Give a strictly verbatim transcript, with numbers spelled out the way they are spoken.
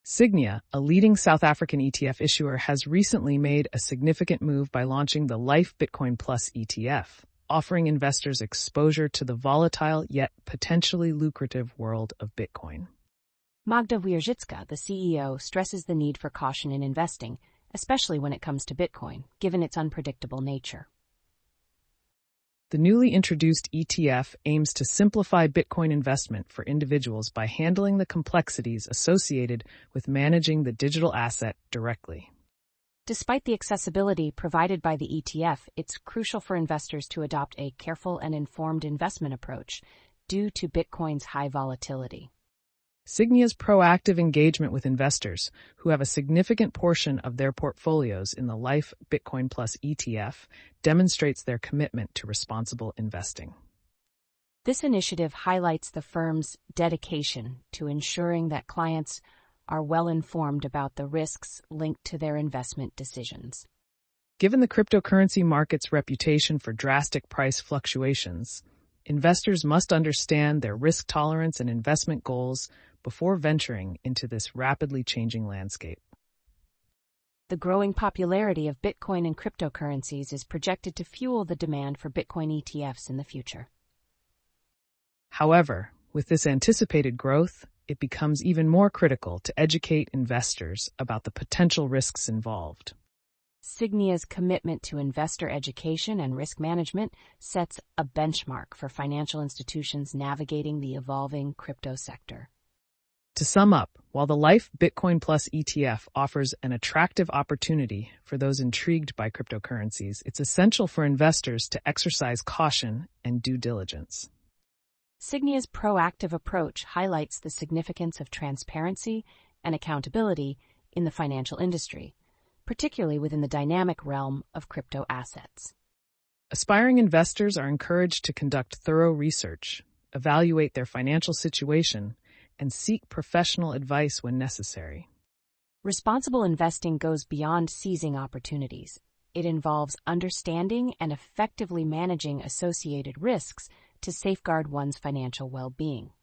Signia, a leading South African E T F issuer, has recently made a significant move by launching the Life Bitcoin Plus E T F, offering investors exposure to the volatile yet potentially lucrative world of Bitcoin. Magda Wierzycka, the C E O, stresses the need for caution in investing, especially when it comes to Bitcoin, given its unpredictable nature. The newly introduced E T F aims to simplify Bitcoin investment for individuals by handling the complexities associated with managing the digital asset directly. Despite the accessibility provided by the E T F, it's crucial for investors to adopt a careful and informed investment approach due to Bitcoin's high volatility. Signia's proactive engagement with investors, who have a significant portion of their portfolios in the Life Bitcoin Plus E T F, demonstrates their commitment to responsible investing. This initiative highlights the firm's dedication to ensuring that clients are well informed about the risks linked to their investment decisions. Given the cryptocurrency market's reputation for drastic price fluctuations, investors must understand their risk tolerance and investment goals before venturing into this rapidly changing landscape. The growing popularity of Bitcoin and cryptocurrencies is projected to fuel the demand for Bitcoin E T Fs in the future. However, with this anticipated growth, it becomes even more critical to educate investors about the potential risks involved. Signia's commitment to investor education and risk management sets a benchmark for financial institutions navigating the evolving crypto sector. To sum up, while the Life Bitcoin Plus E T F offers an attractive opportunity for those intrigued by cryptocurrencies, it's essential for investors to exercise caution and due diligence. Signia's proactive approach highlights the significance of transparency and accountability in the financial industry, particularly within the dynamic realm of crypto assets. Aspiring investors are encouraged to conduct thorough research, evaluate their financial situation, and seek professional advice when necessary. Responsible investing goes beyond seizing opportunities. It involves understanding and effectively managing associated risks to safeguard one's financial well-being.